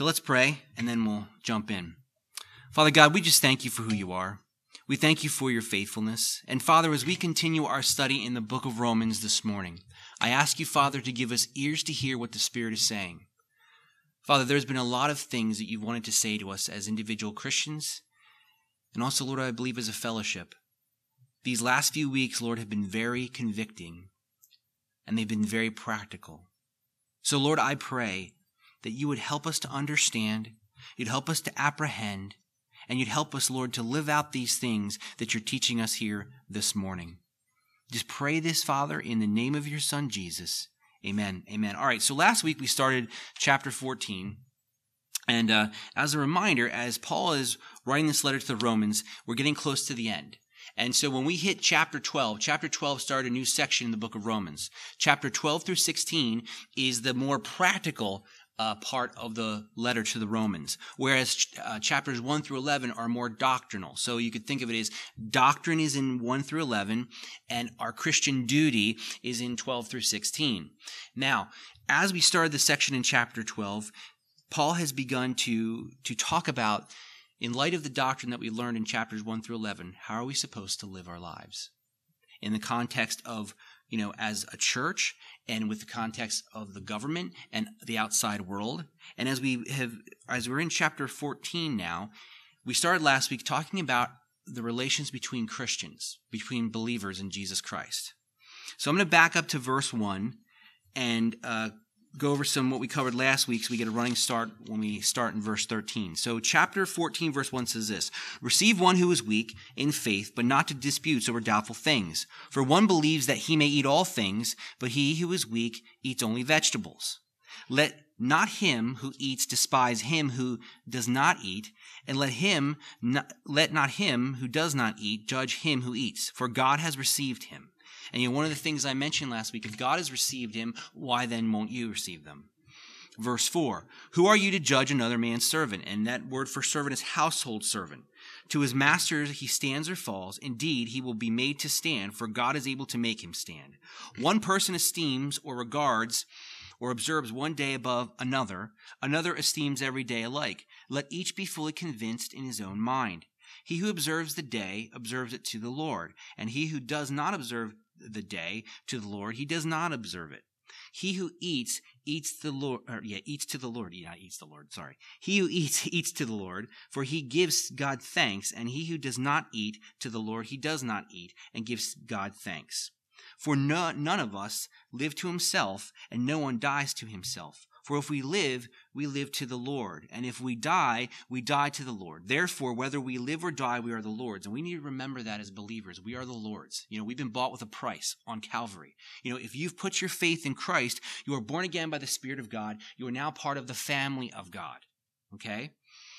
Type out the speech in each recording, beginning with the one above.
So let's pray, and then we'll jump in. Father God, we just thank you for who you are. We thank you for your faithfulness. And Father, as we continue our study in the book of Romans this morning, I ask you, Father, to give us ears to hear what the Spirit is saying. Father, there's been a lot of things that you've wanted to say to us as individual Christians, and also, Lord, I believe as a fellowship. These last few weeks, Lord, have been very convicting, and they've been very practical. So, Lord, I pray that you would help us to understand, you'd help us to apprehend, and you'd help us, Lord, to live out these things that you're teaching us here this morning. Just pray this, Father, in the name of your Son, Jesus. Amen. Amen. All right, so last week we started chapter 14. And as a reminder, as Paul is writing this letter to the Romans, we're getting close to the end. And so when we hit chapter 12 started a new section in the book of Romans. Chapter 12 through 16 is the more practical part of the letter to the Romans, whereas chapters 1 through 11 are more doctrinal. So you could think of it as doctrine is in 1 through 11, and our Christian duty is in 12 through 16. Now, as we started the section in chapter 12, Paul has begun to talk about, in light of the doctrine that we learned in chapters 1 through 11, how are we supposed to live our lives? In the context of, as a church, and with the context of the government and the outside world. And as we're in chapter 14 now, we started last week talking about the relations between Christians, between believers in Jesus Christ. So I'm going to back up to verse 1 and go over some what we covered last week so we get a running start when we start in verse 13. So chapter 14, verse 1 says this: "Receive one who is weak in faith, but not to disputes over doubtful things. For one believes that he may eat all things, but he who is weak eats only vegetables. Let not him who eats despise him who does not eat, and let not him who does not eat judge him who eats, for God has received him." And one of the things I mentioned last week, if God has received him, why then won't you receive them? Verse 4, "Who are you to judge another man's servant?" And that word for servant is household servant. "To his master he stands or falls. Indeed, he will be made to stand, for God is able to make him stand. One person esteems or regards or observes one day above another. Another esteems every day alike. Let each be fully convinced in his own mind. He who observes the day observes it to the Lord, and he who does not observe the day to the Lord, he does not observe it. He who eats to the Lord. He who eats to the Lord, for he gives God thanks, and he who does not eat to the Lord, he does not eat and gives God thanks. For none of us live to himself, and no one dies to himself. For if we live to the Lord. And if we die to the Lord. Therefore, whether we live or die, we are the Lord's." And we need to remember that as believers. We are the Lord's. We've been bought with a price on Calvary. If you've put your faith in Christ, you are born again by the Spirit of God. You are now part of the family of God. Okay?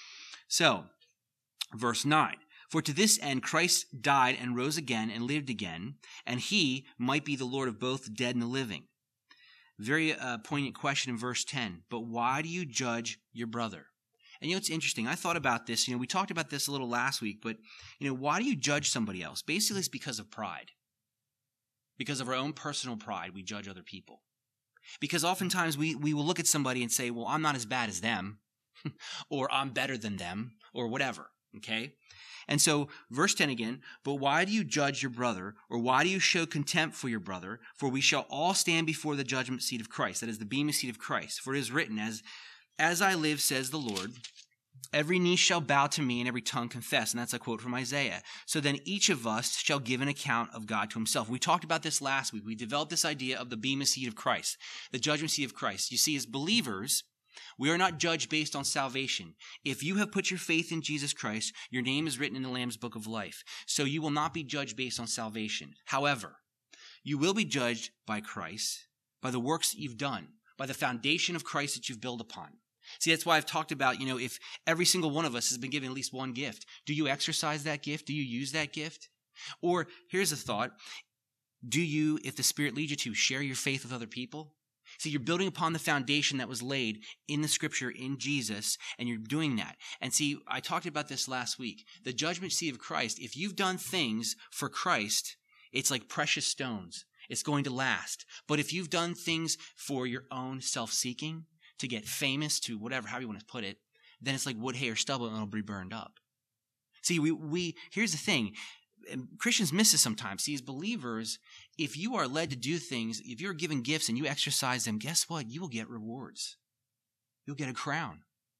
So, verse 9. "For to this end Christ died and rose again and lived again, and he might be the Lord of both the dead and the living." Very poignant question in verse 10. "But why do you judge your brother?" And it's interesting. I thought about this. We talked about this a little last week, but why do you judge somebody else? Basically, it's because of pride. Because of our own personal pride, we judge other people. Because oftentimes we will look at somebody and say, well, I'm not as bad as them, or I'm better than them, or whatever, okay? And so, verse 10 again, "But why do you judge your brother, or why do you show contempt for your brother? For we shall all stand before the judgment seat of Christ." That is the bema seat of Christ. "For it is written, as I live, says the Lord, every knee shall bow to me and every tongue confess." And that's a quote from Isaiah. "So then each of us shall give an account of God to himself." We talked about this last week. We developed this idea of the bema seat of Christ, the judgment seat of Christ. You see, as believers, we are not judged based on salvation. If you have put your faith in Jesus Christ, your name is written in the Lamb's Book of Life. So you will not be judged based on salvation. However, you will be judged by Christ, by the works that you've done, by the foundation of Christ that you've built upon. See, that's why I've talked about, if every single one of us has been given at least one gift, do you exercise that gift? Do you use that gift? Or here's a thought. Do you, if the Spirit leads you to, share your faith with other people? See, you're building upon the foundation that was laid in the Scripture, in Jesus, and you're doing that. And see, I talked about this last week. The judgment seat of Christ, if you've done things for Christ, it's like precious stones. It's going to last. But if you've done things for your own self-seeking, to get famous, to whatever, however you want to put it, then it's like wood, hay, or stubble, and it'll be burned up. See, we here's the thing. Christians miss this sometimes. See, as believers, if you are led to do things, if you're given gifts and you exercise them, guess what? You will get rewards. You'll get a crown.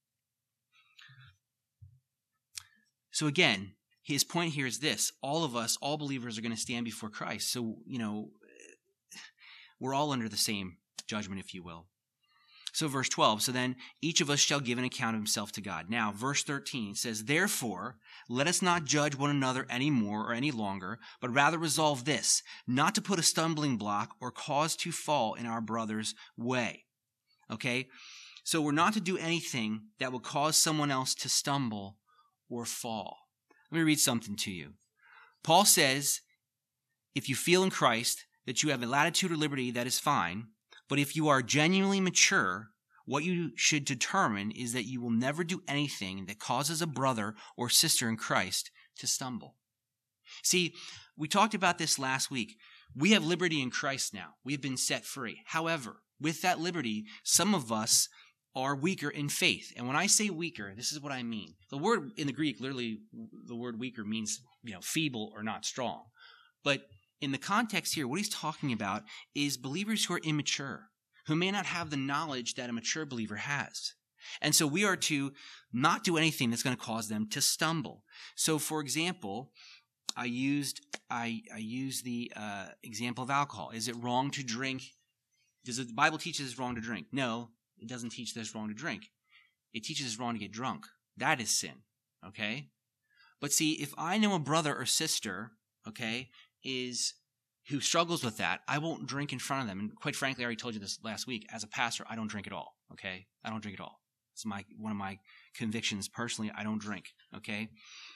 So again, his point here is this. All of us, all believers are going to stand before Christ. So, we're all under the same judgment, if you will. So verse 12, so then each of us shall give an account of himself to God. Now, verse 13 says, therefore, let us not judge one another any more or any longer, but rather resolve this, not to put a stumbling block or cause to fall in our brother's way. Okay? So we're not to do anything that will cause someone else to stumble or fall. Let me read something to you. Paul says, if you feel in Christ that you have a latitude or liberty, that is fine. But if you are genuinely mature, what you should determine is that you will never do anything that causes a brother or sister in Christ to stumble. See, we talked about this last week. We have liberty in Christ now. We've been set free. However, with that liberty, some of us are weaker in faith. And when I say weaker, this is what I mean. The word in the Greek, literally, the word weaker means, feeble or not strong. But in the context here, what he's talking about is believers who are immature, who may not have the knowledge that a mature believer has. And so we are to not do anything that's going to cause them to stumble. So, for example, I used the example of alcohol. Is it wrong to drink? Does the Bible teach it's wrong to drink? No, it doesn't teach that it's wrong to drink. It teaches it's wrong to get drunk. That is sin, okay? But see, if I know a brother or sister, okay, who struggles with that, I won't drink in front of them. And quite frankly, I already told you this last week. As a pastor, I don't drink at all, okay? I don't drink at all. It's one of my convictions personally. I don't drink, okay?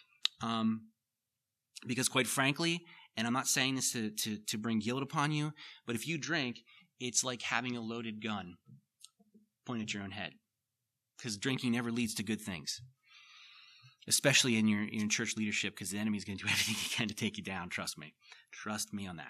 Because quite frankly, and I'm not saying this to bring guilt upon you, but if you drink, it's like having a loaded gun pointed at your own head. Because drinking never leads to good things. Especially in your church leadership, because the enemy's going to do everything he can to take you down. Trust me. Trust me on that.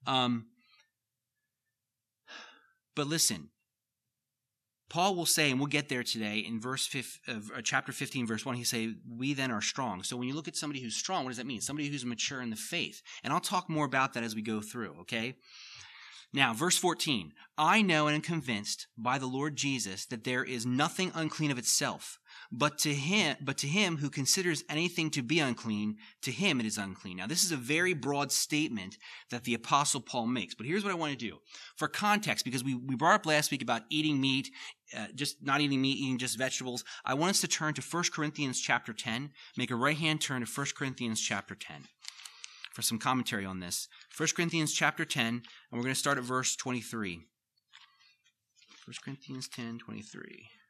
But listen, Paul will say, and we'll get there today, in chapter 15, verse 1, he say, we then are strong. So when you look at somebody who's strong, what does that mean? Somebody who's mature in the faith. And I'll talk more about that as we go through, okay? Now, verse 14, I know and am convinced by the Lord Jesus that there is nothing unclean of itself, but to him who considers anything to be unclean, to him it is unclean. Now, this is a very broad statement that the Apostle Paul makes, but here's what I want to do. For context, because we brought up last week about eating meat, just not eating meat, eating just vegetables, I want us to turn to 1 Corinthians chapter 10, make a right-hand turn to 1 Corinthians chapter 10. For some commentary on this. 1 Corinthians chapter 10, and we're going to start at verse 23. 1 Corinthians 10, 23.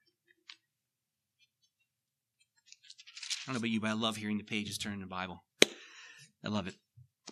I don't know about you, but I love hearing the pages turn in the Bible. I love it.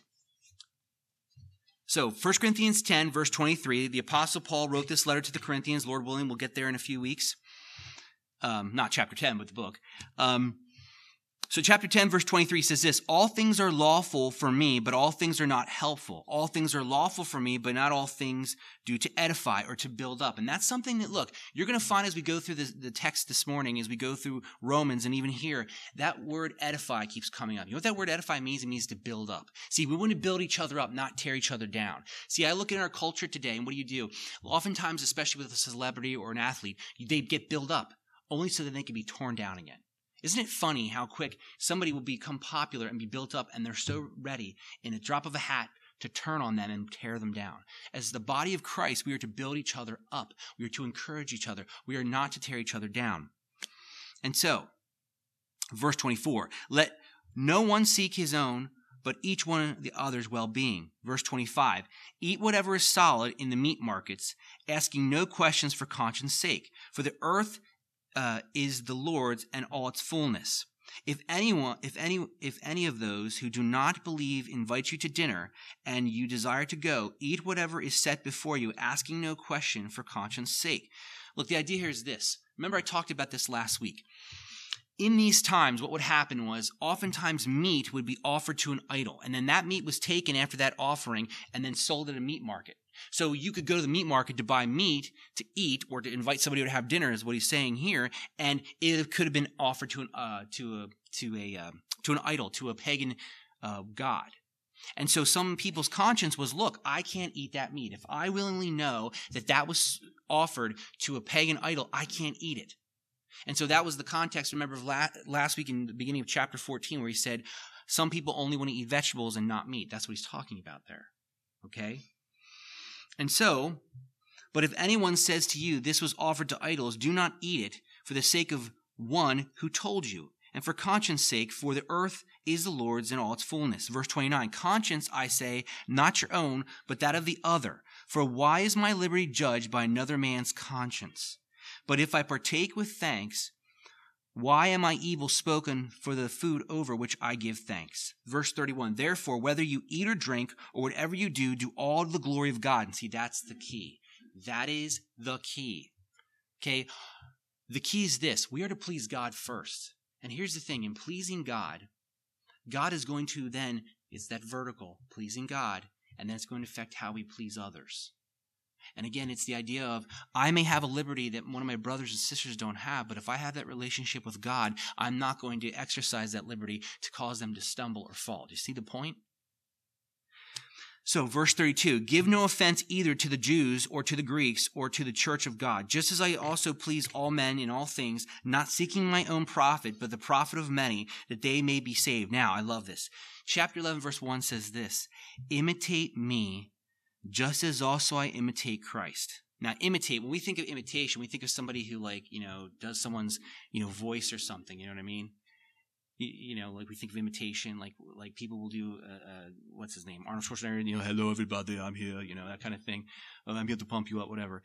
So, 1 Corinthians 10, verse 23, the Apostle Paul wrote this letter to the Corinthians. Lord willing, we'll get there in a few weeks. Not chapter 10, but the book. So chapter 10, verse 23 says this, all things are lawful for me, but all things are not helpful. All things are lawful for me, but not all things do to edify or to build up. And that's something that, look, you're going to find as we go through the text this morning, as we go through Romans and even here, that word edify keeps coming up. You know what that word edify means? It means to build up. See, we want to build each other up, not tear each other down. See, I look at our culture today, and what do? Oftentimes, especially with a celebrity or an athlete, they get built up only so that they can be torn down again. Isn't it funny how quick somebody will become popular and be built up, and they're so ready in a drop of a hat to turn on them and tear them down? As the body of Christ, we are to build each other up. We are to encourage each other. We are not to tear each other down. And so, verse 24, let no one seek his own, but each one the other's well-being. Verse 25, eat whatever is solid in the meat markets, asking no questions for conscience sake. For the earth is the Lord's and all its fullness. If any of those who do not believe invite you to dinner and you desire to go, eat whatever is set before you, asking no question for conscience sake. Look, the idea here is this. Remember I talked about this last week. In these times, what would happen was oftentimes meat would be offered to an idol, and then that meat was taken after that offering and then sold at a meat market. So you could go to the meat market to buy meat to eat or to invite somebody to have dinner, is what he's saying here, and it could have been offered to an idol, to a pagan god. And so some people's conscience was, look, I can't eat that meat. If I willingly know that that was offered to a pagan idol, I can't eat it. And so that was the context, remember, of last week in the beginning of chapter 14, where he said, some people only want to eat vegetables and not meat. That's what he's talking about there. Okay? And so, but if anyone says to you, this was offered to idols, do not eat it for the sake of one who told you, and for conscience sake, for the earth is the Lord's in all its fullness. Verse 29, conscience, I say, not your own, but that of the other. For why is my liberty judged by another man's conscience? But if I partake with thanks, why am I evil spoken for the food over which I give thanks? Verse 31, therefore, whether you eat or drink or whatever you do, do all to the glory of God. And see, that's the key. That is the key. Okay? The key is this. We are to please God first. And here's the thing. In pleasing God, God is going to then, it's that vertical, pleasing God, and then it's going to affect how we please others. And again, it's the idea of, I may have a liberty that one of my brothers and sisters don't have, but if I have that relationship with God, I'm not going to exercise that liberty to cause them to stumble or fall. Do you see the point? So, verse 32, give no offense either to the Jews or to the Greeks or to the church of God, just as I also please all men in all things, not seeking my own profit, but the profit of many, that they may be saved. Now, I love this. Chapter 11, verse 1 says this, imitate me, just as also I imitate Christ. Now, imitate, when we think of imitation, we think of somebody who, does someone's, voice or something, you know what I mean? Like we think of imitation, like people will do, what's his name? Arnold Schwarzenegger, hello everybody, I'm here, that kind of thing. I'm here to pump you up, whatever.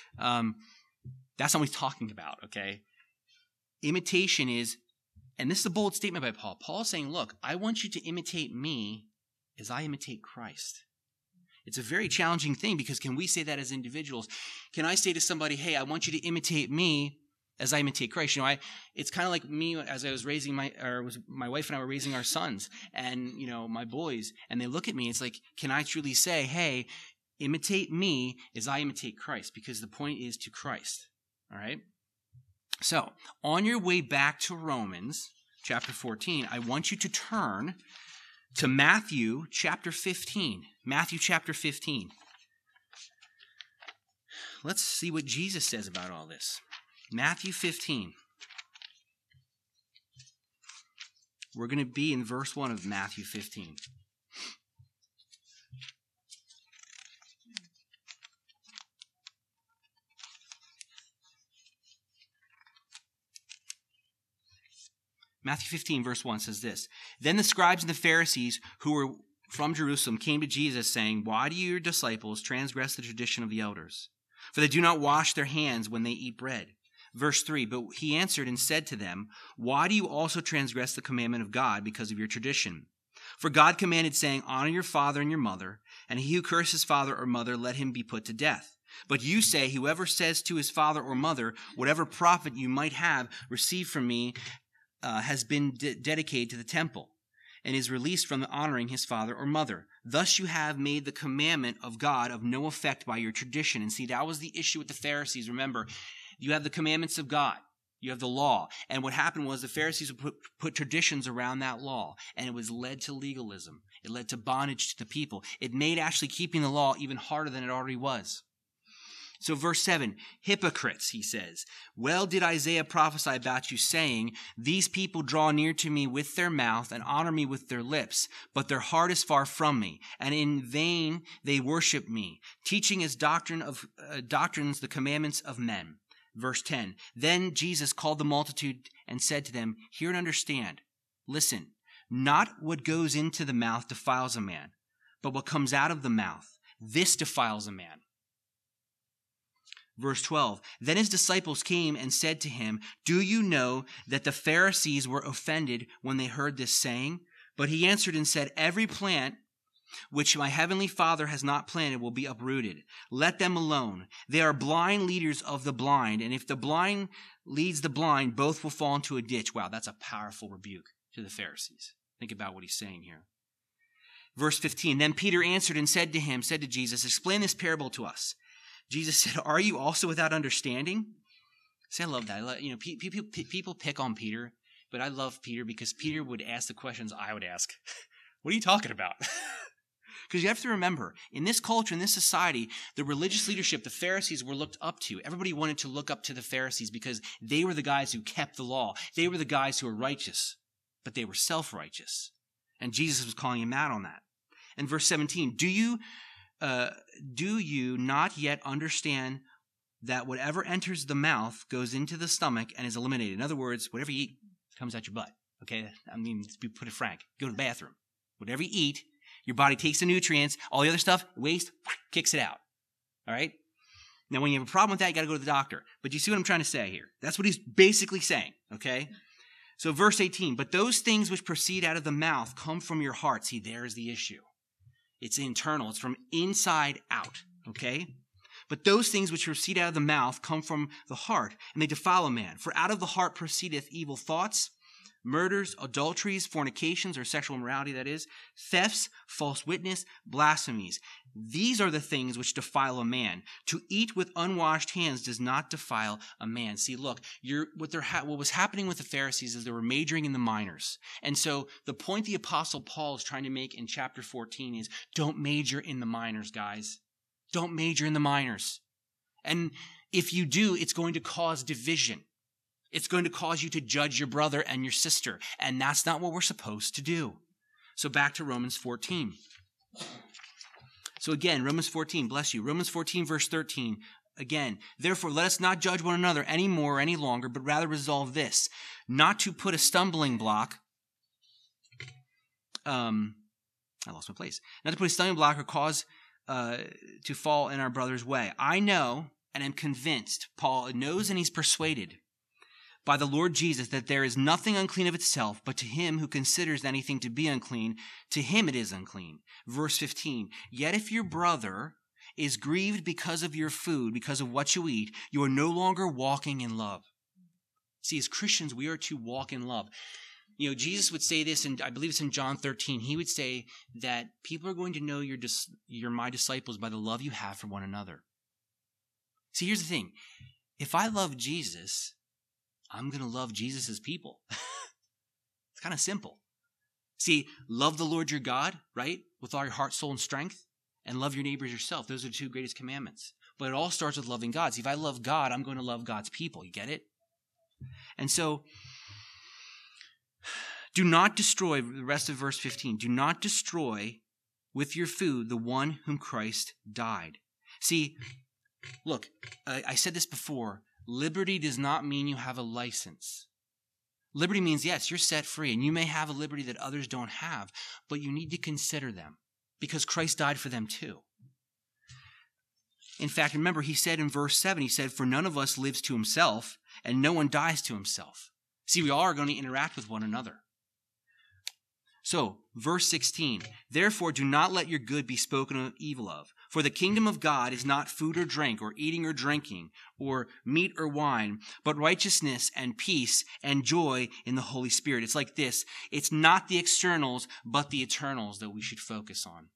That's not what he's talking about, okay? Imitation is, and this is a bold statement by Paul. Paul's saying, look, I want you to imitate me as I imitate Christ. It's a very challenging thing because can we say that as individuals? Can I say to somebody, hey, I want you to imitate me as I imitate Christ? It's kind of like me as I was raising my wife and I were raising our sons and, my boys, and they look at me. It's like, can I truly say, hey, imitate me as I imitate Christ? Because the point is to Christ. All right? So, on your way back to Romans chapter 14, I want you to turn to Matthew chapter 15. Matthew chapter 15. Let's see what Jesus says about all this. Matthew 15. We're going to be in verse 1 of Matthew 15. Matthew 15, verse 1 says this, then the scribes and the Pharisees who were from Jerusalem came to Jesus saying, why do your disciples transgress the tradition of the elders? For they do not wash their hands when they eat bread. Verse 3, but he answered and said to them, why do you also transgress the commandment of God because of your tradition? For God commanded, saying, honor your father and your mother, and he who curses father or mother, let him be put to death. But you say, whoever says to his father or mother, whatever profit you might have received from me has been dedicated to the temple, and is released from the honoring his father or mother. Thus you have made the commandment of God of no effect by your tradition. And see, that was the issue with the Pharisees. Remember, you have the commandments of God. You have the law. And what happened was the Pharisees would put traditions around that law, and it was led to legalism. It led to bondage to the people. It made actually keeping the law even harder than it already was. So verse 7, hypocrites, he says, well did Isaiah prophesy about you, saying, these people draw near to me with their mouth and honor me with their lips, but their heart is far from me, and in vain they worship me, teaching as doctrines the commandments of men. Verse 10, then Jesus called the multitude and said to them, hear and understand. Listen, not what goes into the mouth defiles a man, but what comes out of the mouth, this defiles a man. Verse 12, then his disciples came and said to him, do you know that the Pharisees were offended when they heard this saying? But he answered and said, every plant which my heavenly Father has not planted will be uprooted. Let them alone. They are blind leaders of the blind, and if the blind leads the blind, both will fall into a ditch. Wow, that's a powerful rebuke to the Pharisees. Think about what he's saying here. Verse 15, then Peter answered and said to Jesus, explain this parable to us. Jesus said, are you also without understanding? See, I love that. People pick on Peter, but I love Peter because Peter would ask the questions I would ask. What are you talking about? Because you have to remember, in this culture, in this society, the religious leadership, the Pharisees, were looked up to. Everybody wanted to look up to the Pharisees because they were the guys who kept the law. They were the guys who were righteous, but they were self-righteous. And Jesus was calling him out on that. And verse 17, do you not yet understand that whatever enters the mouth goes into the stomach and is eliminated? In other words, whatever you eat comes out your butt. Okay? I mean, to put it frank, go to the bathroom. Whatever you eat, your body takes the nutrients, all the other stuff, waste, kicks it out. All right? Now, when you have a problem with that, you got to go to the doctor. But you see what I'm trying to say here? That's what he's basically saying. Okay? So verse 18, but those things which proceed out of the mouth come from your heart. See, there's the issue. It's internal. It's from inside out, okay? But those things which proceed out of the mouth come from the heart, and they defile a man. For out of the heart proceedeth evil thoughts, murders, adulteries, fornications, or sexual immorality, that is, thefts, false witness, blasphemies. These are the things which defile a man. To eat with unwashed hands does not defile a man. See, look, what was happening with the Pharisees is they were majoring in the minors. And so the point the Apostle Paul is trying to make in chapter 14 is don't major in the minors, guys. Don't major in the minors. And if you do, it's going to cause division. It's going to cause you to judge your brother and your sister. And that's not what we're supposed to do. So back to Romans 14. So again, Romans 14, bless you. Romans 14, verse 13. Again, therefore, let us not judge one another any more or any longer, but rather resolve this, not to put a stumbling block. I lost my place. Not to put a stumbling block or cause to fall in our brother's way. I know and am convinced, Paul knows and he's persuaded by the Lord Jesus that there is nothing unclean of itself, but to him who considers anything to be unclean, to him it is unclean. Verse 15, yet if your brother is grieved because of your food, because of what you eat, you are no longer walking in love. See, as Christians, we are to walk in love. You know, Jesus would say this, and I believe it's in John 13. He would say that people are going to know you're my disciples by the love you have for one another. See, here's the thing. If I love Jesus, I'm going to love Jesus' people. It's kind of simple. See, love the Lord your God, right? With all your heart, soul, and strength. And love your neighbors yourself. Those are the two greatest commandments. But it all starts with loving God. See, if I love God, I'm going to love God's people. You get it? And so, do not destroy, the rest of verse 15, do not destroy with your food the one whom Christ died. See, look, I said this before. Liberty does not mean you have a license. Liberty means, yes, you're set free, and you may have a liberty that others don't have, but you need to consider them because Christ died for them too. In fact, remember, he said in verse 7, he said, for none of us lives to himself, and no one dies to himself. See, we all are going to interact with one another. So, verse 16, therefore do not let your good be spoken evil of. For the kingdom of God is not food or drink, or eating or drinking, or meat or wine, but righteousness and peace and joy in the Holy Spirit. It's like this. It's not the externals, but the eternals that we should focus on.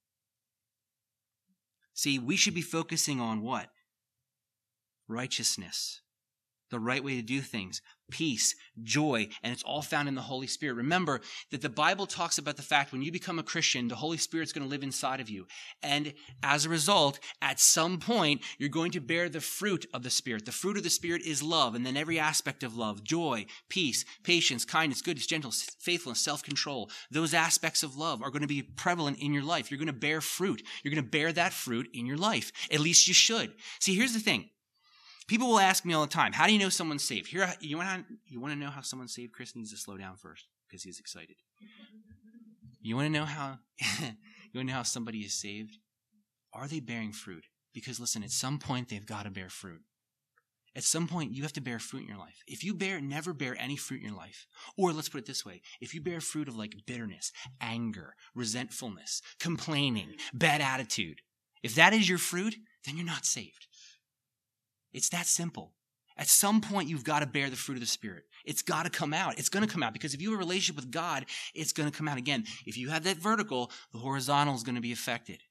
See, we should be focusing on what? Righteousness. The right way to do things, peace, joy, and it's all found in the Holy Spirit. Remember that the Bible talks about the fact when you become a Christian, the Holy Spirit's going to live inside of you. And as a result, at some point, you're going to bear the fruit of the Spirit. The fruit of the Spirit is love, and then every aspect of love, joy, peace, patience, kindness, goodness, gentleness, faithfulness, self-control. Those aspects of love are going to be prevalent in your life. You're going to bear fruit. You're going to bear that fruit in your life. At least you should. See, here's the thing. People will ask me all the time, how do you know someone's saved? Here, you want to know how someone's saved? Chris needs to slow down first because he's excited. You want to know how somebody is saved? Are they bearing fruit? Because listen, at some point they've got to bear fruit. At some point you have to bear fruit in your life. If you never bear any fruit in your life, or let's put it this way, if you bear fruit of like bitterness, anger, resentfulness, complaining, bad attitude, if that is your fruit, then you're not saved. It's that simple. At some point, you've got to bear the fruit of the Spirit. It's got to come out. It's going to come out because if you have a relationship with God, it's going to come out. Again, if you have that vertical, the horizontal is going to be affected.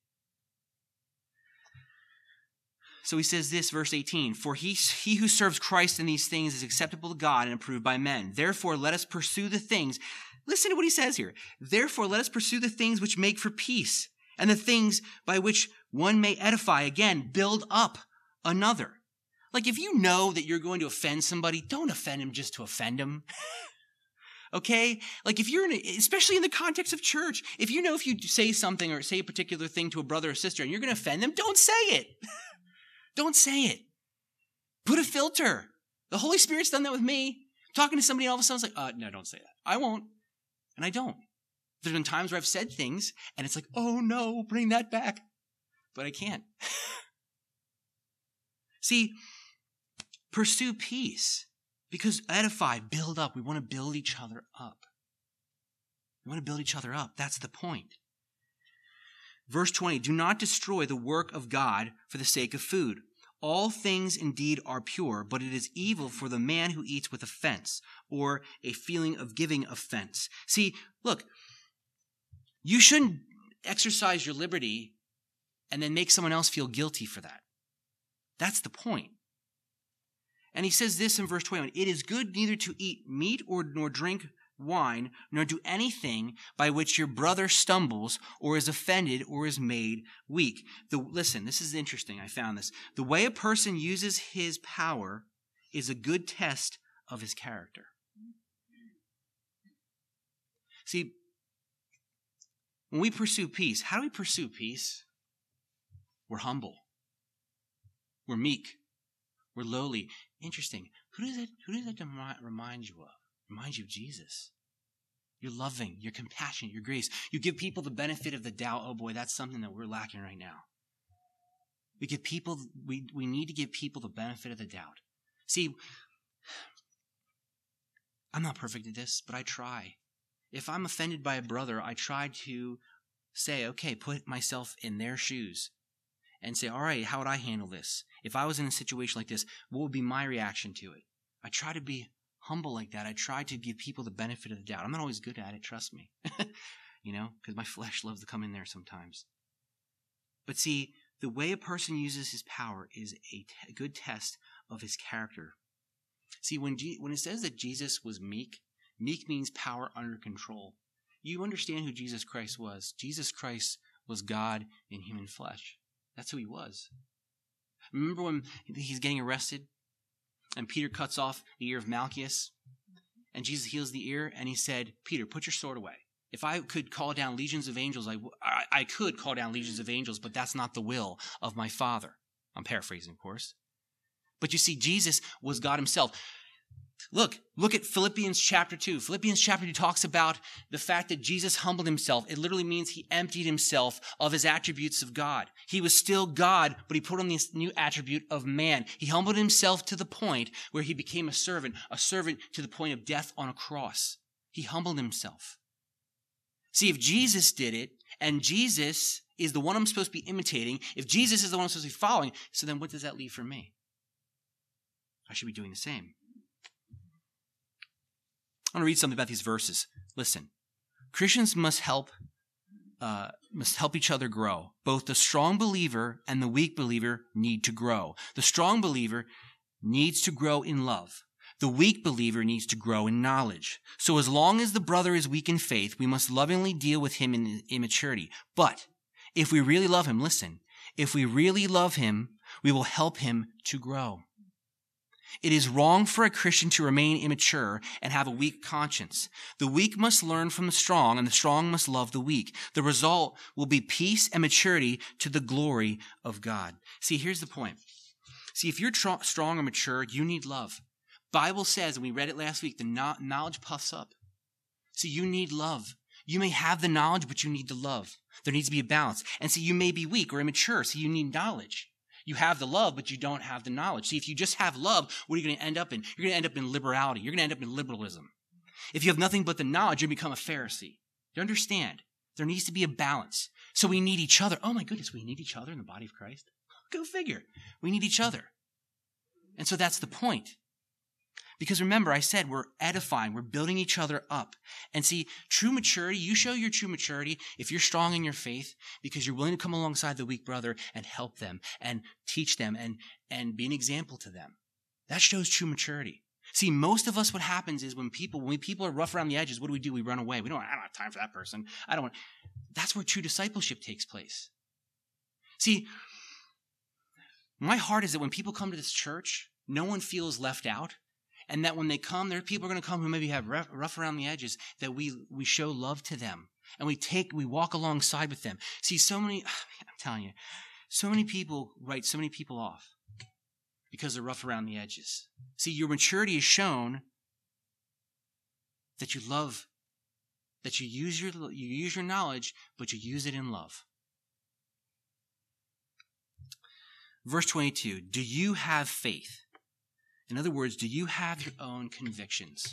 So he says this, verse 18, for he who serves Christ in these things is acceptable to God and approved by men. Therefore, let us pursue the things. Listen to what he says here. Therefore, let us pursue the things which make for peace and the things by which one may edify, again, build up another. Like if you know that you're going to offend somebody, don't offend him just to offend him. Okay? Like if you're especially in the context of church, if you know if you say something or say a particular thing to a brother or sister and you're going to offend them, don't say it. Don't say it. Put a filter. The Holy Spirit's done that with me. I'm talking to somebody and all of a sudden it's like, no, don't say that. I won't. And I don't. There's been times where I've said things and it's like, oh no, bring that back. But I can't. See, pursue peace because edify, build up. We want to build each other up. We want to build each other up. That's the point. Verse 20, do not destroy the work of God for the sake of food. All things indeed are pure, but it is evil for the man who eats with offense or a feeling of giving offense. See, look, you shouldn't exercise your liberty and then make someone else feel guilty for that. That's the point. And he says this in verse 21, it is good neither to eat meat nor drink wine, nor do anything by which your brother stumbles or is offended or is made weak. Listen, this is interesting. I found this. The way a person uses his power is a good test of his character. See, when we pursue peace, how do we pursue peace? We're humble. We're meek. We're lowly. Interesting. Who does that remind you of? Reminds you of Jesus. You're loving, you're compassionate, you're grace. You give people the benefit of the doubt. Oh boy, that's something that we're lacking right now. We need to give people the benefit of the doubt. See, I'm not perfect at this, but I try. If I'm offended by a brother, I try to say, okay, put myself in their shoes and say, all right, how would I handle this? If I was in a situation like this, what would be my reaction to it? I try to be humble like that. I try to give people the benefit of the doubt. I'm not always good at it, trust me. Because my flesh loves to come in there sometimes. But see, the way a person uses his power is a good test of his character. See, when it says that Jesus was meek, meek means power under control. You understand who Jesus Christ was. Jesus Christ was God in human flesh. That's who he was. Remember when he's getting arrested? And Peter cuts off the ear of Malchus. And Jesus heals the ear. And he said, Peter, put your sword away. If I could call down legions of angels, I could call down legions of angels, but that's not the will of my Father. I'm paraphrasing, of course. But you see, Jesus was God himself. Look at Philippians chapter 2. Philippians chapter 2 talks about the fact that Jesus humbled himself. It literally means he emptied himself of his attributes of God. He was still God, but he put on this new attribute of man. He humbled himself to the point where he became a servant to the point of death on a cross. He humbled himself. See, if Jesus did it, and Jesus is the one I'm supposed to be imitating, if Jesus is the one I'm supposed to be following, so then what does that leave for me? I should be doing the same. I want to read something about these verses. Listen, Christians must help each other grow. Both the strong believer and the weak believer need to grow. The strong believer needs to grow in love. The weak believer needs to grow in knowledge. So as long as the brother is weak in faith, we must lovingly deal with him in immaturity. But if we really love him, listen, if we really love him, we will help him to grow. It is wrong for a Christian to remain immature and have a weak conscience. The weak must learn from the strong, and the strong must love the weak. The result will be peace and maturity to the glory of God. See, here's the point. See, if you're strong or mature, you need love. Bible says, and we read it last week, the knowledge puffs up. See, you need love. You may have the knowledge, but you need the love. There needs to be a balance. And see, you may be weak or immature, so you need knowledge. You have the love, but you don't have the knowledge. See, if you just have love, what are you going to end up in? You're going to end up in liberality. You're going to end up in liberalism. If you have nothing but the knowledge, you become a Pharisee. You understand? There needs to be a balance. So we need each other. Oh my goodness, we need each other in the body of Christ? Go figure. We need each other. And so that's the point. Because remember, I said we're edifying, we're building each other up. And see, true maturity, you show your true maturity if you're strong in your faith because you're willing to come alongside the weak brother and help them and teach them and be an example to them. That shows true maturity. See, most of us, what happens is when people are rough around the edges, what do? We run away. I don't have time for that person. That's where true discipleship takes place. See, my heart is that when people come to this church, no one feels left out. And that when they come, there are people are going to come who maybe have rough around the edges, that we show love to them. And we walk alongside with them. See, I'm telling you, so many people write so many people off because they're rough around the edges. See, your maturity is shown that you love, that you use your knowledge, but you use it in love. Verse 22, do you have faith? In other words, do you have your own convictions?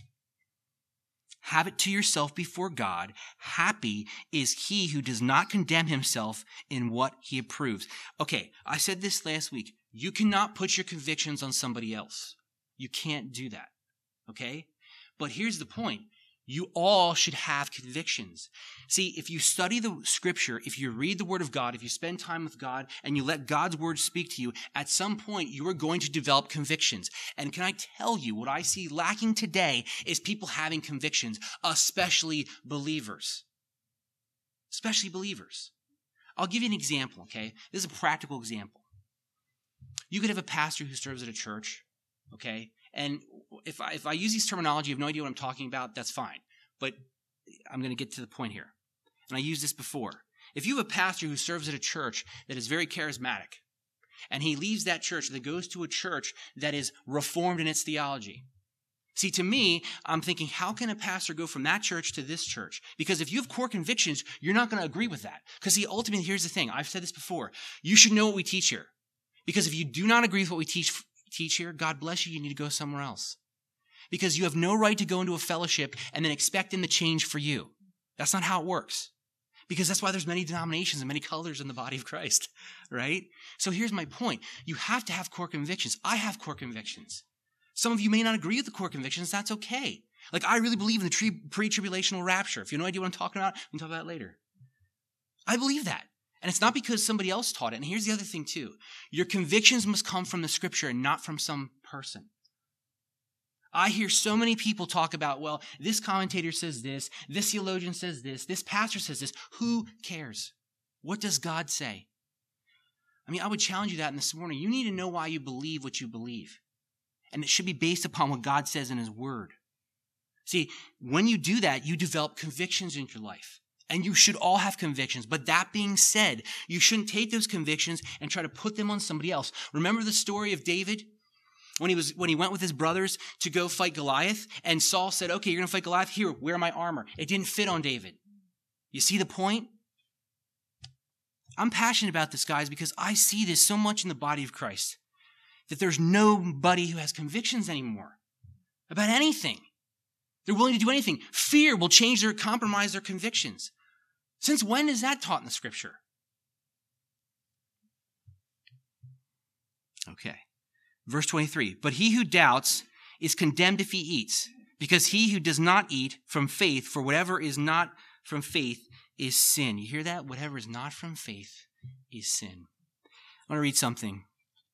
Have it to yourself before God. Happy is he who does not condemn himself in what he approves. Okay, I said this last week. You cannot put your convictions on somebody else. You can't do that, okay? But here's the point. You all should have convictions. See, if you study the scripture, if you read the word of God, if you spend time with God and you let God's word speak to you, at some point you are going to develop convictions. And can I tell you what I see lacking today is people having convictions, especially believers. Especially believers. I'll give you an example, okay? This is a practical example. You could have a pastor who serves at a church, okay? And if I use these terminology, you have no idea what I'm talking about, that's fine. But I'm going to get to the point here. And I used this before. If you have a pastor who serves at a church that is very charismatic, and he leaves that church and goes to a church that is reformed in its theology. See, to me, I'm thinking, how can a pastor go from that church to this church? Because if you have core convictions, you're not going to agree with that. Because see, ultimately, here's the thing. I've said this before. You should know what we teach here. Because if you do not agree with what we teach here, God bless you, you need to go somewhere else. Because you have no right to go into a fellowship and then expect them to change for you. That's not how it works. Because that's why there's many denominations and many colors in the body of Christ, right? So here's my point. You have to have core convictions. I have core convictions. Some of you may not agree with the core convictions. That's okay. Like, I really believe in the pre-tribulational rapture. If you have no idea what I'm talking about, we can talk about it later. I believe that. And it's not because somebody else taught it. And here's the other thing too. Your convictions must come from the scripture and not from some person. I hear so many people talk about, well, this commentator says this theologian says this pastor says this. Who cares? What does God say? I mean, I would challenge you that in this morning. You need to know why you believe what you believe. And it should be based upon what God says in his word. See, when you do that, you develop convictions in your life. And you should all have convictions. But that being said, you shouldn't take those convictions and try to put them on somebody else. Remember the story of David? When he went with his brothers to go fight Goliath, and Saul said, okay, you're going to fight Goliath? Here, wear my armor. It didn't fit on David. You see the point? I'm passionate about this, guys, because I see this so much in the body of Christ, that there's nobody who has convictions anymore about anything. They're willing to do anything. Fear will compromise their convictions. Since when is that taught in the scripture? Okay. Verse 23. But he who doubts is condemned if he eats, because he who does not eat from faith, for whatever is not from faith is sin. You hear that? Whatever is not from faith is sin. I want to read something.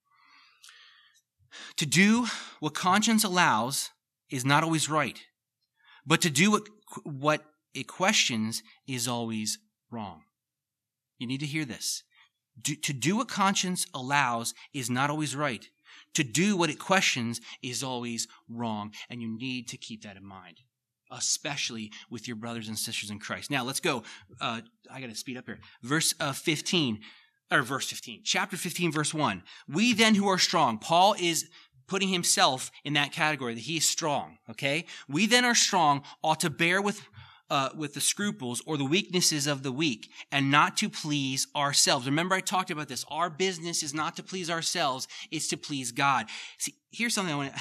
To do what conscience allows is not always right. But to do what it questions is always wrong. You need to hear this. To do what conscience allows is not always right. To do what it questions is always wrong. And you need to keep that in mind, especially with your brothers and sisters in Christ. Now, let's go. I got to speed up here. Verse 15, chapter 15, verse 1. We then who are strong. Paul is putting himself in that category, that he is strong, okay? We then are strong, ought to bear with the scruples or the weaknesses of the weak, and not to please ourselves. Remember, I talked about this. Our business is not to please ourselves, it's to please God. See, here's something I want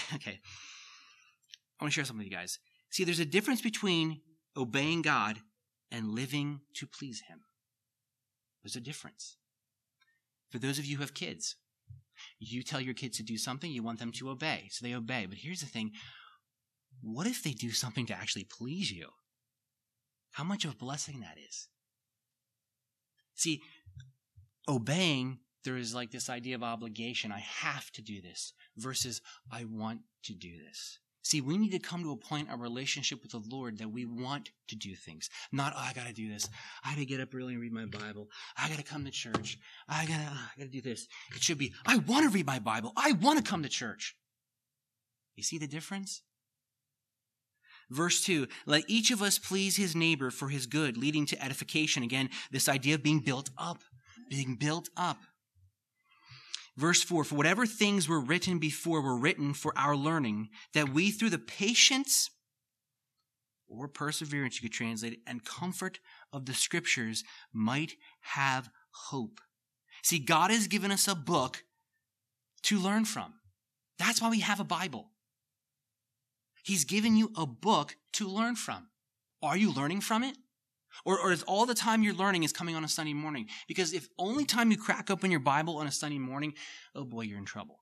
to share something with you guys. See, there's a difference between obeying God and living to please him. There's a difference. For those of you who have kids, You tell your kids to do something, you want them to obey, so they obey. But here's the thing. What if they do something to actually please you? How much of a blessing that is. See, obeying, there is like this idea of obligation. I have to do this versus I want to do this. See, we need to come to a point in our relationship with the Lord that we want to do things. Not, I got to do this. I got to get up early and read my Bible. I got to come to church. I got to do this. It should be, I want to read my Bible. I want to come to church. You see the difference? Verse 2, let each of us please his neighbor for his good, leading to edification. Again, this idea of being built up. Being built up. Verse 4, for whatever things were written before were written for our learning, that we through the patience or perseverance, you could translate it, and comfort of the scriptures might have hope. See, God has given us a book to learn from. That's why we have a Bible. He's given you a book to learn from. Are you learning from it? Or is all the time you're learning is coming on a Sunday morning? Because if only time you crack open your Bible on a Sunday morning, oh boy, you're in trouble.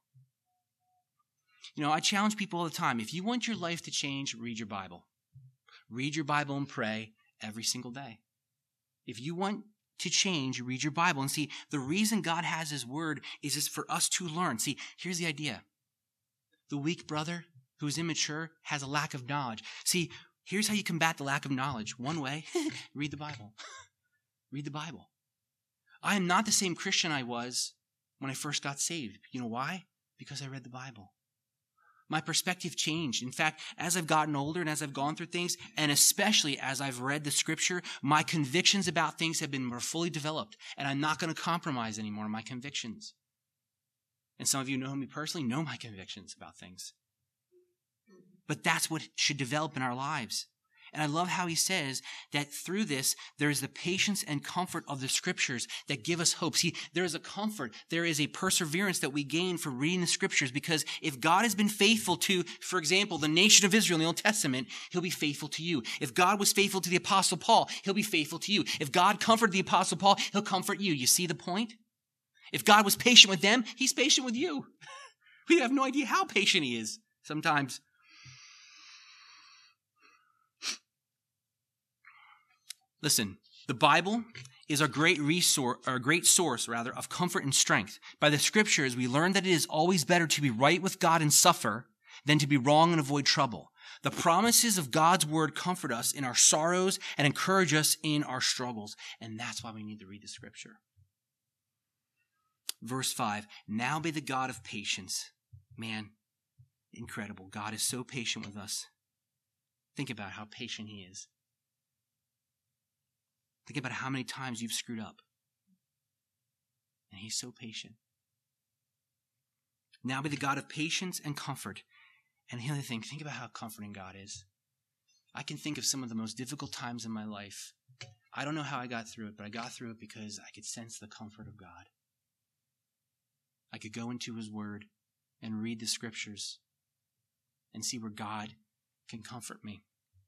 You know, I challenge people all the time. If you want your life to change, read your Bible. Read your Bible and pray every single day. If you want to change, read your Bible. And see, the reason God has his word is just for us to learn. See, here's the idea. The weak brother who's immature has a lack of knowledge. See, here's how you combat the lack of knowledge. One way, read the Bible. Read the Bible. I am not the same Christian I was when I first got saved. You know why? Because I read the Bible. My perspective changed. In fact, as I've gotten older and as I've gone through things, and especially as I've read the scripture, my convictions about things have been more fully developed, and I'm not going to compromise anymore on my convictions. And some of you know me personally, know my convictions about things. But that's what should develop in our lives. And I love how he says that through this, there is the patience and comfort of the scriptures that give us hope. See, there is a comfort, there is a perseverance that we gain from reading the scriptures, because if God has been faithful to, for example, the nation of Israel in the Old Testament, he'll be faithful to you. If God was faithful to the Apostle Paul, he'll be faithful to you. If God comforted the Apostle Paul, he'll comfort you. You see the point? If God was patient with them, he's patient with you. We have no idea how patient he is sometimes. Listen, the Bible is a great resource, or a great source, rather, of comfort and strength. By the scriptures, we learn that it is always better to be right with God and suffer than to be wrong and avoid trouble. The promises of God's word comfort us in our sorrows and encourage us in our struggles. And that's why we need to read the scripture. Verse 5, now be the God of patience. Man, incredible. God is so patient with us. Think about how patient he is. Think about how many times you've screwed up. And he's so patient. Now be the God of patience and comfort. And the other thing, think about how comforting God is. I can think of some of the most difficult times in my life. I don't know how I got through it, but I got through it because I could sense the comfort of God. I could go into his word and read the scriptures and see where God can comfort me.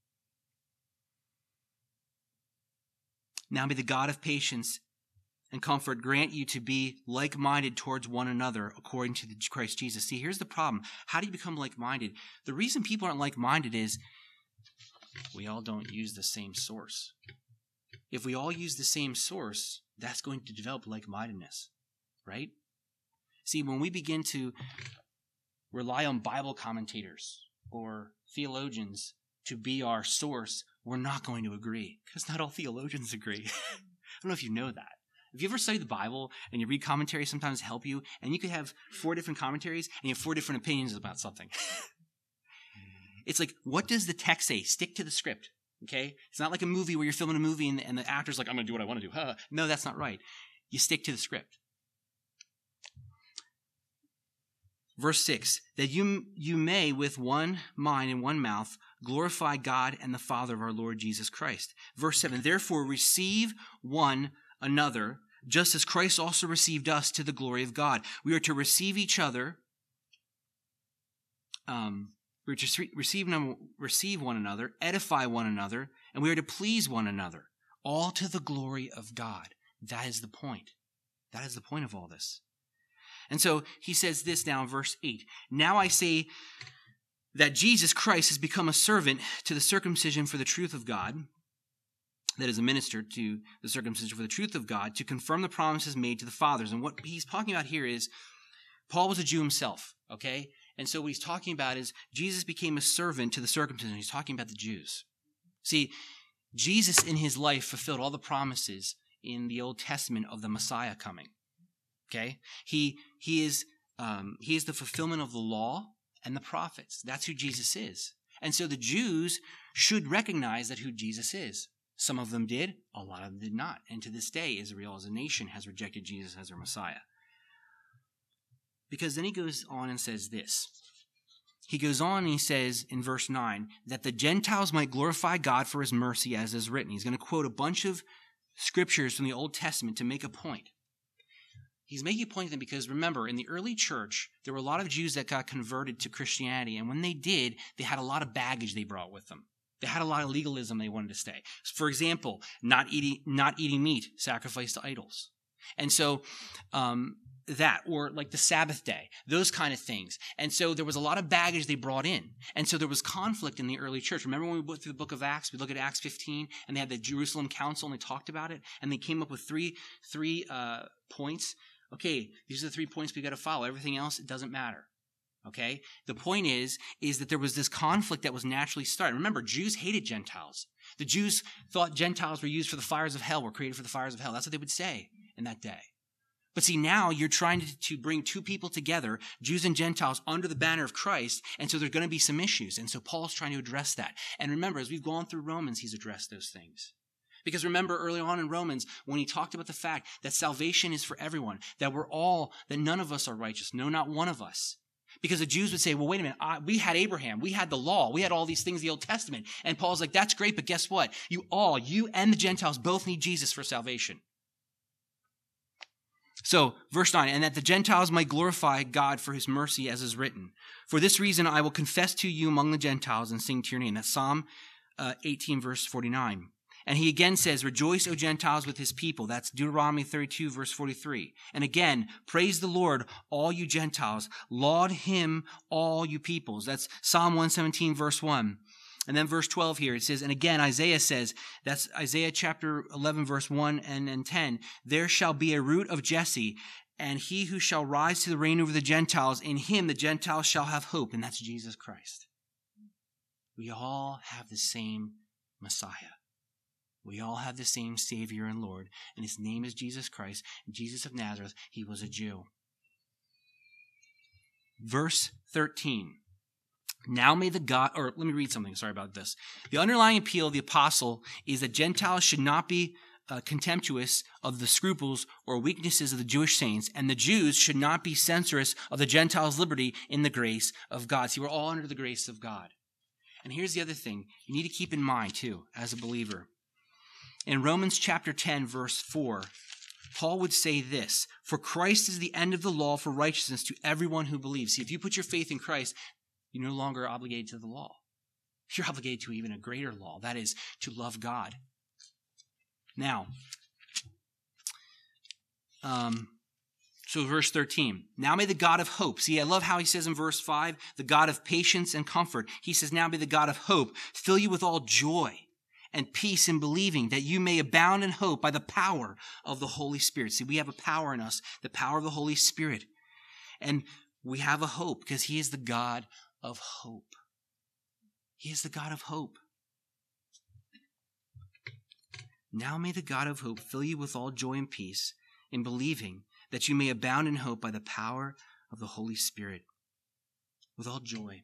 Now may the God of patience and comfort grant you to be like-minded towards one another according to Christ Jesus. See, here's the problem. How do you become like-minded? The reason people aren't like-minded is we all don't use the same source. If we all use the same source, that's going to develop like-mindedness, right? See, when we begin to rely on Bible commentators or theologians to be our source, we're not going to agree, because not all theologians agree. I don't know if you know that. Have you ever studied the Bible and you read commentaries sometimes help you, and you could have 4 different commentaries and you have 4 different opinions about something? It's like, what does the text say? Stick to the script, okay? It's not like a movie where you're filming a movie and the actor's like, I'm going to do what I want to do. No, that's not right. You stick to the script. Verse 6, that you may with one mind and one mouth glorify God and the Father of our Lord Jesus Christ. Verse 7, therefore receive one another, just as Christ also received us to the glory of God. We are to receive each other. We are to receive one another, edify one another, and we are to please one another, all to the glory of God. That is the point. That is the point of all this. And so he says this now in verse 8. Now I say that Jesus Christ has become a servant to the circumcision for the truth of God, that is a minister to the circumcision for the truth of God, to confirm the promises made to the fathers. And what he's talking about here is Paul was a Jew himself, okay? And so what he's talking about is Jesus became a servant to the circumcision. He's talking about the Jews. See, Jesus in his life fulfilled all the promises in the Old Testament of the Messiah coming, okay? He is the fulfillment of the law and the prophets. That's who Jesus is. And so the Jews should recognize that who Jesus is. Some of them did, a lot of them did not. And to this day, Israel as a nation has rejected Jesus as their Messiah. Because then he goes on and says this. He goes on and he says in verse 9, that the Gentiles might glorify God for his mercy as is written. He's going to quote a bunch of scriptures from the Old Testament to make a point. He's making a point to them because, remember, in the early church, there were a lot of Jews that got converted to Christianity. And when they did, they had a lot of baggage they brought with them. They had a lot of legalism they wanted to stay. For example, not eating meat sacrificed to idols. And so or like the Sabbath day, those kind of things. And so there was a lot of baggage they brought in. And so there was conflict in the early church. Remember when we went through the book of Acts, we look at Acts 15, and they had the Jerusalem Council, and they talked about it, and they came up with three points. Okay, these are the 3 points we got to follow. Everything else, it doesn't matter. Okay? The point is that there was this conflict that was naturally started. Remember, Jews hated Gentiles. The Jews thought Gentiles were used for the fires of hell, were created for the fires of hell. That's what they would say in that day. But see, now you're trying to bring two people together, Jews and Gentiles, under the banner of Christ, and so there's going to be some issues. And so Paul's trying to address that. And remember, as we've gone through Romans, he's addressed those things. Because remember early on in Romans, when he talked about the fact that salvation is for everyone, that none of us are righteous, no, not one of us. Because the Jews would say, well, wait a minute, we had Abraham, we had the law, we had all these things in the Old Testament. And Paul's like, that's great, but guess what? You and the Gentiles both need Jesus for salvation. So, verse 9, and that the Gentiles might glorify God for his mercy as is written. For this reason I will confess to you among the Gentiles and sing to your name. That's Psalm 18, verse 49. And he again says, rejoice, O Gentiles, with his people. That's Deuteronomy 32, verse 43. And again, praise the Lord, all you Gentiles. Laud him, all you peoples. That's Psalm 117, verse 1. And then verse 12 here, it says, and again, Isaiah says, that's Isaiah chapter 11, verse 1 and 10. There shall be a root of Jesse, and he who shall rise to the reign over the Gentiles, in him the Gentiles shall have hope. And that's Jesus Christ. We all have the same Messiah. We all have the same Savior and Lord, and his name is Jesus Christ, Jesus of Nazareth. He was a Jew. Verse 13. Now may let me read something. Sorry about this. The underlying appeal of the apostle is that Gentiles should not be contemptuous of the scruples or weaknesses of the Jewish saints, and the Jews should not be censorious of the Gentiles' liberty in the grace of God. See, we're all under the grace of God. And here's the other thing you need to keep in mind, too, as a believer. In Romans chapter 10, verse 4, Paul would say this, for Christ is the end of the law for righteousness to everyone who believes. See, if you put your faith in Christ, you're no longer obligated to the law. You're obligated to even a greater law, that is, to love God. Now, so verse 13, now may the God of hope, see, I love how he says in verse 5, the God of patience and comfort. He says, now may the God of hope fill you with all joy and peace in believing, that you may abound in hope by the power of the Holy Spirit. See, we have a power in us, the power of the Holy Spirit. And we have a hope because he is the God of hope. He is the God of hope. Now may the God of hope fill you with all joy and peace in believing, that you may abound in hope by the power of the Holy Spirit. With all joy.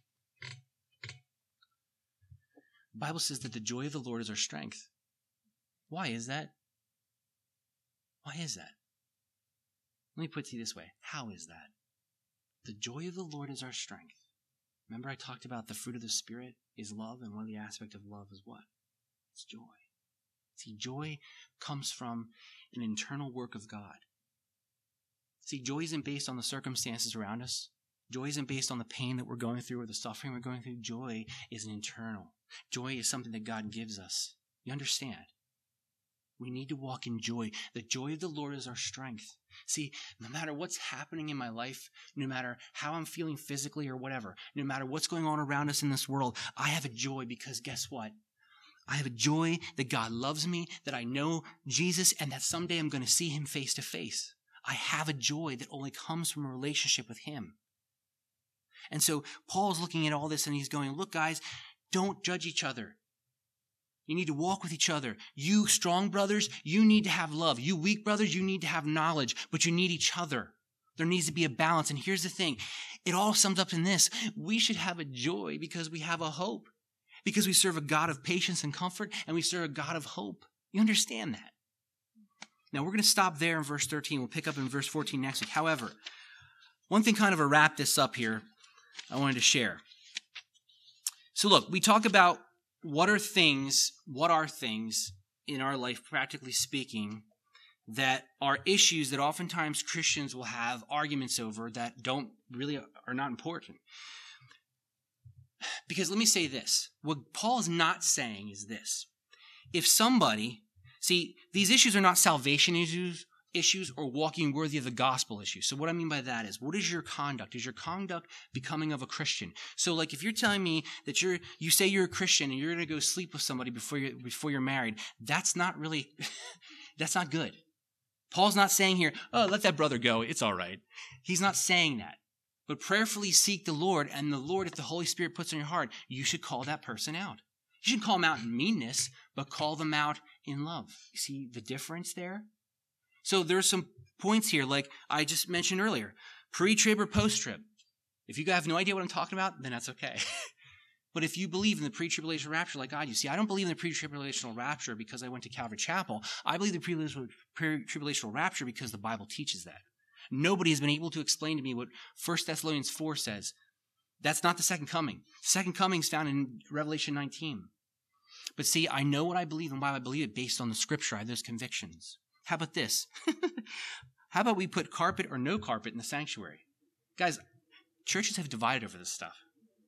The Bible says that the joy of the Lord is our strength. Why is that? Why is that? Let me put it to you this way. How is that? The joy of the Lord is our strength. Remember I talked about the fruit of the Spirit is love, and one of the aspects of love is what? It's joy. See, joy comes from an internal work of God. See, joy isn't based on the circumstances around us. Joy isn't based on the pain that we're going through or the suffering we're going through. Joy is an internal. Joy is something that God gives us. You understand? We need to walk in joy. The joy of the Lord is our strength. See, no matter what's happening in my life, no matter how I'm feeling physically or whatever, no matter what's going on around us in this world, I have a joy because guess what? I have a joy that God loves me, that I know Jesus, and that someday I'm going to see him face to face. I have a joy that only comes from a relationship with him. And so Paul's looking at all this and he's going, look, guys, don't judge each other. You need to walk with each other. You strong brothers, you need to have love. You weak brothers, you need to have knowledge, but you need each other. There needs to be a balance. And here's the thing. It all sums up in this. We should have a joy because we have a hope. Because we serve a God of patience and comfort, and we serve a God of hope. You understand that? Now, we're going to stop there in verse 13. We'll pick up in verse 14 next week. However, one thing kind of to wrap this up here, I wanted to share. So look, we talk about what are things in our life, practically speaking, that are issues that oftentimes Christians will have arguments over that are not important. Because let me say this. What Paul is not saying is this. If somebody, see, these issues are not salvation issues or walking worthy of the gospel issues. So what I mean by that is, what is your conduct? Is your conduct becoming of a Christian? So like if you're telling me that you say you're a Christian and you're going to go sleep with somebody before you're married, that's not really, that's not good. Paul's not saying here, oh, let that brother go. It's all right. He's not saying that. But prayerfully seek the Lord, and the Lord, if the Holy Spirit puts in your heart, you should call that person out. You shouldn't call them out in meanness, but call them out in love. You see the difference there? So there's some points here, like I just mentioned earlier, pre-trib or post-trib. If you have no idea what I'm talking about, then that's okay. But if you believe in the pre-tribulational rapture like I do, see, I don't believe in the pre-tribulational rapture because I went to Calvary Chapel. I believe the pre-tribulational rapture because the Bible teaches that. Nobody has been able to explain to me what 1 Thessalonians 4 says. That's not the second coming. The second coming is found in Revelation 19. But see, I know what I believe and why I believe it based on the scripture. I have those convictions. How about this? How about we put carpet or no carpet in the sanctuary? Guys, churches have divided over this stuff.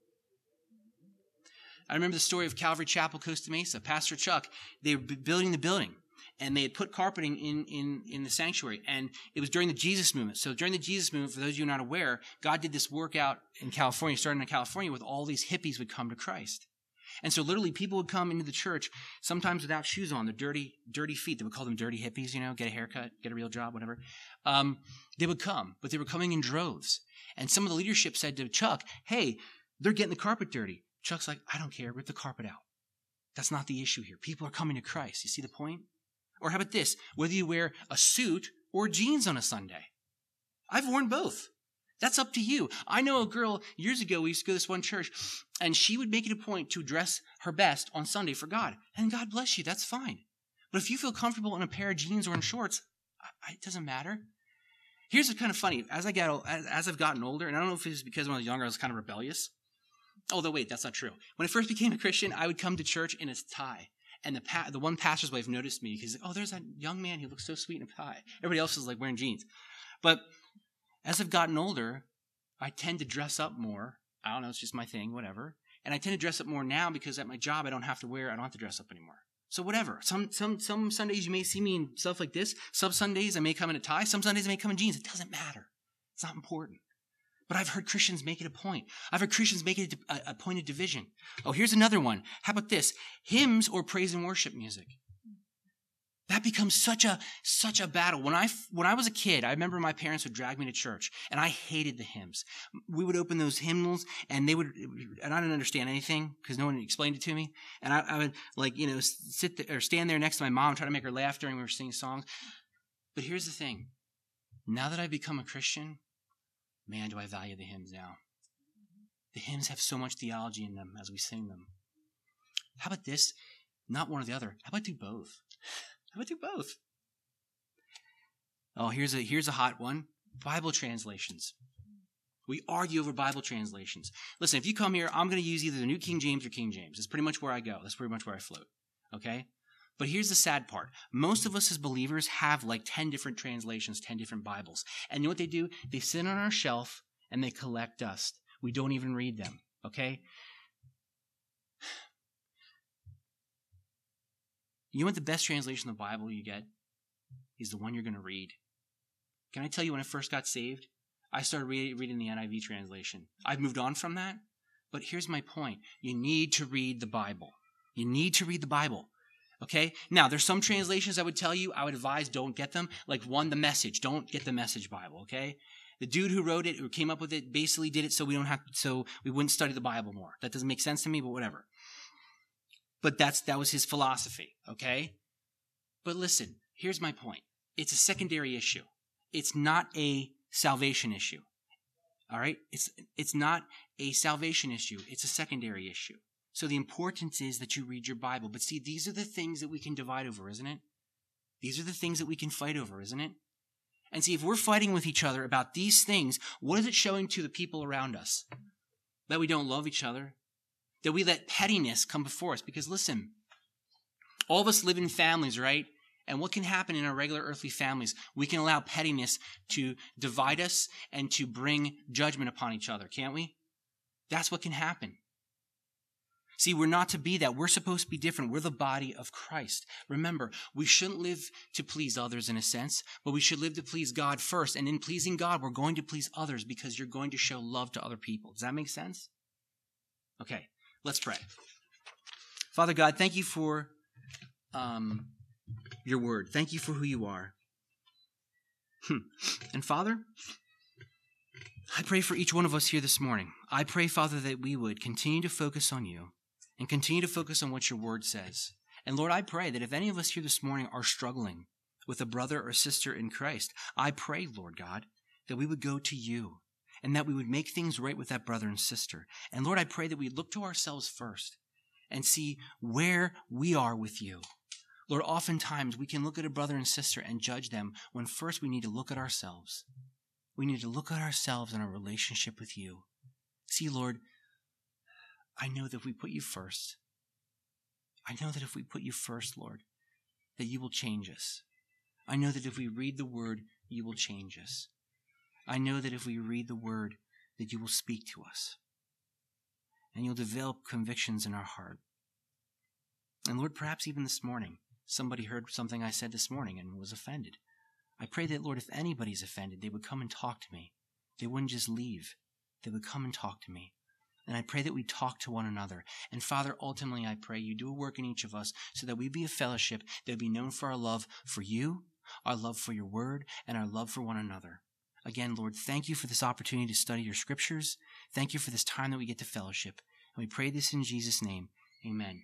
I remember the story of Calvary Chapel, Costa Mesa. Pastor Chuck, they were building the building. And they had put carpeting in the sanctuary. And it was during the Jesus movement. So during the Jesus movement, for those of you not aware, God did this work out in California, starting in California, with all these hippies would come to Christ. And so literally people would come into the church, sometimes without shoes on, their dirty feet. They would call them dirty hippies, get a haircut, get a real job, whatever. They would come, but they were coming in droves. And some of the leadership said to Chuck, hey, they're getting the carpet dirty. Chuck's like, I don't care, rip the carpet out. That's not the issue here. People are coming to Christ. You see the point? Or how about this? Whether you wear a suit or jeans on a Sunday. I've worn both. That's up to you. I know a girl, years ago, we used to go to this one church, and she would make it a point to dress her best on Sunday for God. And God bless you, that's fine. But if you feel comfortable in a pair of jeans or in shorts, it doesn't matter. Here's what's kind of funny. As I've gotten older, and I don't know if it's because when I was younger, I was kind of rebellious. Although, wait, that's not true. When I first became a Christian, I would come to church in a tie. And the one pastor's wife noticed me because, oh, there's that young man who looks so sweet in a tie. Everybody else is like wearing jeans. But as I've gotten older, I tend to dress up more. I don't know, it's just my thing, whatever. And I tend to dress up more now because at my job I don't have to dress up anymore. So whatever. Some Sundays you may see me in stuff like this. Some Sundays I may come in a tie. Some Sundays I may come in jeans. It doesn't matter. It's not important. But I've heard Christians make it a point. I've heard Christians make it a point of division. Oh, here's another one. How about this? Hymns or praise and worship music. That becomes such a battle. When I was a kid, I remember my parents would drag me to church, and I hated the hymns. We would open those hymnals, and I didn't understand anything because no one explained it to me. And I would sit there, or stand there next to my mom, try to make her laugh during we were singing songs. But here's the thing: now that I've become a Christian, man, do I value the hymns now. The hymns have so much theology in them as we sing them. How about this? Not one or the other. How about do both? How about do both? Oh, here's a hot one. Bible translations. We argue over Bible translations. Listen, if you come here, I'm going to use either the New King James or King James. That's pretty much where I go. That's pretty much where I float. Okay? But here's the sad part. Most of us as believers have like 10 different translations, 10 different Bibles. And you know what they do? They sit on our shelf and they collect dust. We don't even read them. Okay? You know what the best translation of the Bible you get is? The one you're going to read. Can I tell you, when I first got saved, I started reading the NIV translation. I've moved on from that, but here's my point. You need to read the Bible. You need to read the Bible. Okay? Now, there's some translations I would tell you, I would advise don't get them. Like one, the Message. Don't get the Message Bible, okay? The dude who wrote it, who came up with it, basically did it so we wouldn't study the Bible more. That doesn't make sense to me, but whatever. But that was his philosophy, okay? But listen, here's my point. It's a secondary issue. It's not a salvation issue. All right? It's not a salvation issue. It's a secondary issue. So the importance is that you read your Bible. But see, these are the things that we can divide over, isn't it? These are the things that we can fight over, isn't it? And see, if we're fighting with each other about these things, what is it showing to the people around us? That we don't love each other? That we let pettiness come before us? Because listen, all of us live in families, right? And what can happen in our regular earthly families? We can allow pettiness to divide us and to bring judgment upon each other, can't we? That's what can happen. See, we're not to be that. We're supposed to be different. We're the body of Christ. Remember, we shouldn't live to please others in a sense, but we should live to please God first. And in pleasing God, we're going to please others because you're going to show love to other people. Does that make sense? Okay, let's pray. Father God, thank you for your word. Thank you for who you are. And Father, I pray for each one of us here this morning. I pray, Father, that we would continue to focus on you and continue to focus on what your word says. And Lord, I pray that if any of us here this morning are struggling with a brother or sister in Christ, I pray, Lord God, that we would go to you and that we would make things right with that brother and sister. And Lord, I pray that we look to ourselves first and see where we are with you. Lord, oftentimes we can look at a brother and sister and judge them when first we need to look at ourselves. We need to look at ourselves and our relationship with you. See, Lord, I know that if we put you first, Lord, that you will change us. I know that if we read the word, you will change us. I know that if we read the word, that you will speak to us. And you'll develop convictions in our heart. And Lord, perhaps even this morning, somebody heard something I said this morning and was offended. I pray that, Lord, if anybody's offended, they would come and talk to me. They wouldn't just leave. They would come and talk to me. And I pray that we talk to one another. And Father, ultimately, I pray you do a work in each of us so that we be a fellowship that would be known for our love for you, our love for your word, and our love for one another. Again, Lord, thank you for this opportunity to study your scriptures. Thank you for this time that we get to fellowship. And we pray this in Jesus' name. Amen.